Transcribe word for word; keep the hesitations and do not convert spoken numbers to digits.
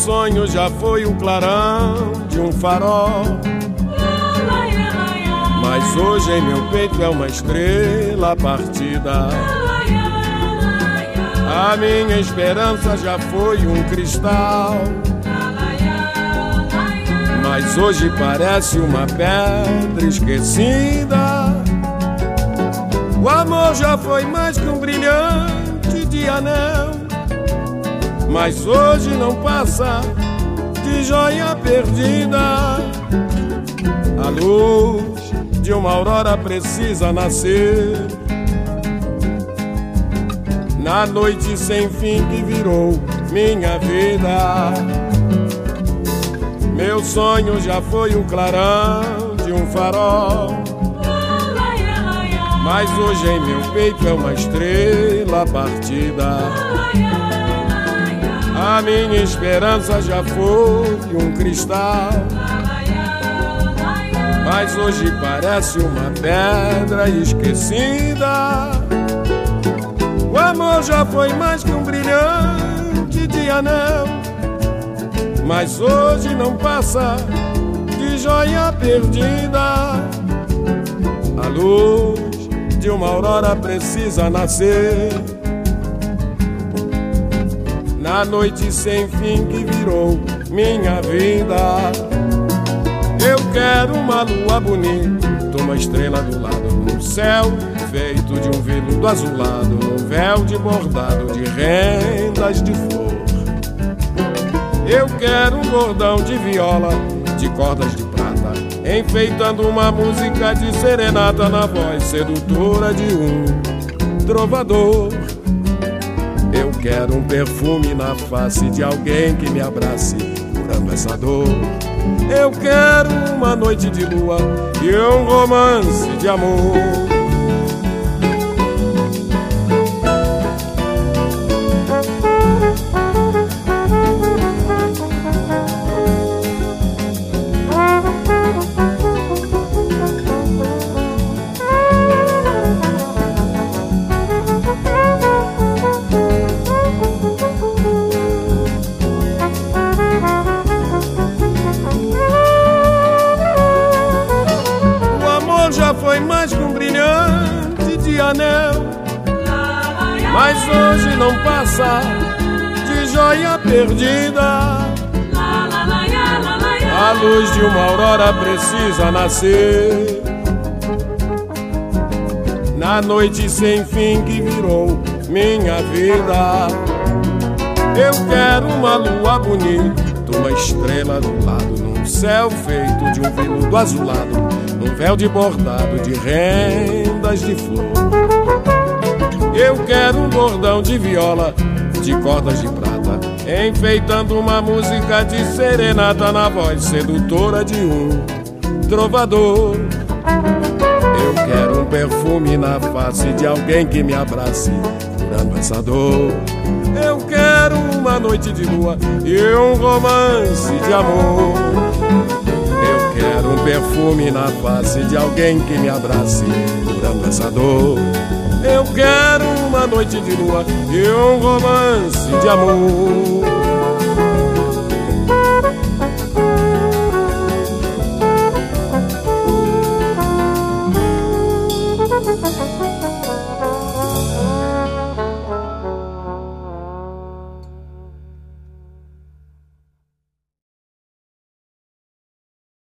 sonho já foi o clarão de um farol, mas hoje em meu peito é uma estrela partida. A minha esperança já foi um cristal, mas hoje parece uma pedra esquecida. O amor já foi mais que um brilhante de anel, mas hoje não passa de joia perdida. A luz de uma aurora precisa nascer na noite sem fim que virou minha vida. Meu sonho já foi o clarão de um farol, mas hoje em meu peito é uma estrela partida. A minha esperança já foi um cristal, mas hoje parece uma pedra esquecida. O amor já foi mais que um brilhante de anel, mas hoje não passa de joia perdida. A luz de uma aurora precisa nascer na noite sem fim que virou minha vida. Eu quero uma lua bonita, uma estrela do lado, num céu feito de um veludo azulado, num véu de bordado de rendas de flor. Eu quero um bordão de viola, de cordas de prata, enfeitando uma música de serenata na voz sedutora de um trovador. Eu quero um perfume na face de alguém que me abrace, curando essa dor. Eu quero uma noite de lua e um romance de amor. Já foi mais que um brilhante de anel, mas hoje não passa de joia perdida. A luz de uma aurora precisa nascer na noite sem fim que virou minha vida. Eu quero uma lua bonita, uma estrela do lado, num céu feito de um veludo azulado, num véu de bordado de rendas de flor. Eu quero um bordão de viola, de cordas de prata, enfeitando uma música de serenata na voz sedutora de um trovador. Eu quero um perfume na face de alguém que me abrace, curando essa dor. Eu quero uma noite de lua e um romance de amor. Quero um perfume na face de alguém que me abrace, curando essa dor. Eu quero uma noite de lua e um romance de amor.